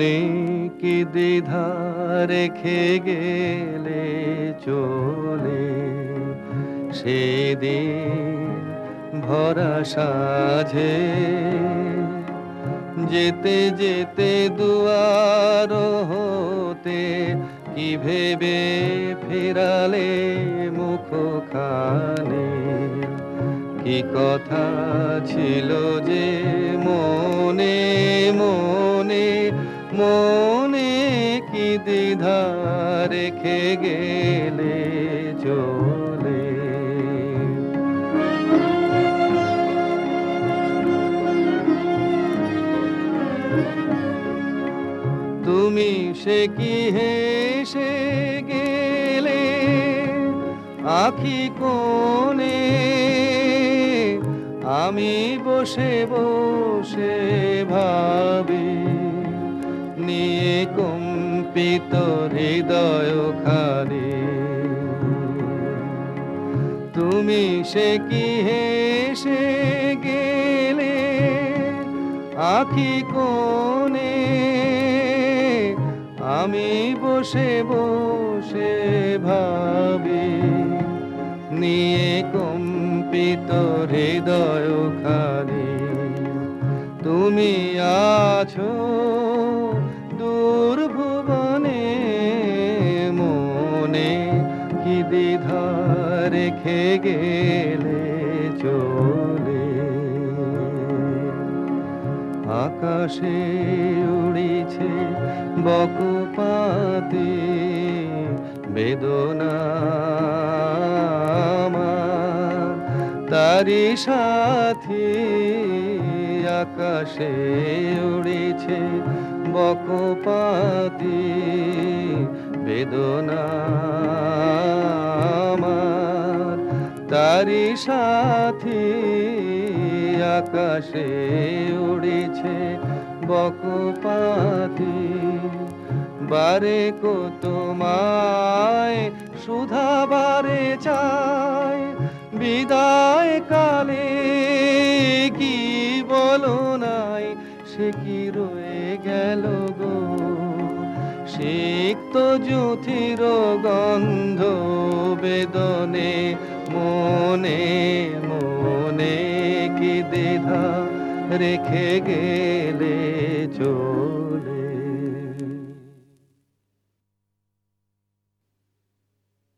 মনে কি দ্বিধা রেখে গেলে চলে, সেদিন ভরা সাঝে যেতে যেতে দুয়ার হতে কি ভেবে ফিরালে মুখখানে, কি কথা ছিল যে মনে মনে মনে কি দ্বিধা রেখে গেলে চলে। তুমি সে কি হেসে গেলে আঁখি কোণে, আমি বসে বসে ভাবি নিয়ে কম্পিত হৃদয় খানি। তুমি সে কি হেসে গেলে আঁখি কোণে, আমি বসে বসে ভাবি নিয়ে কম্পিত হৃদয় খানি। তুমি আছো দূর ভুবনে, মনে কি দ্বিধা রেখে গেলে চলে। আকাশে উড়িছে বকপাতি বেদনা আমার, তারি সাথী। আকাশে উড়িছে বকপাতি বেদনা আমার, তারি সাথী। আকাশে উড়িছে বকপাতি, বারে কো তোমায় সুধা বারে চাই, বিদায় কালে কি বলো নাই, সে কি রয়ে গেল গো সিক্ত জ্যোতির গন্ধ বেদনে, মনে মনে কি দ্বিধা রেখে গেলে চলে।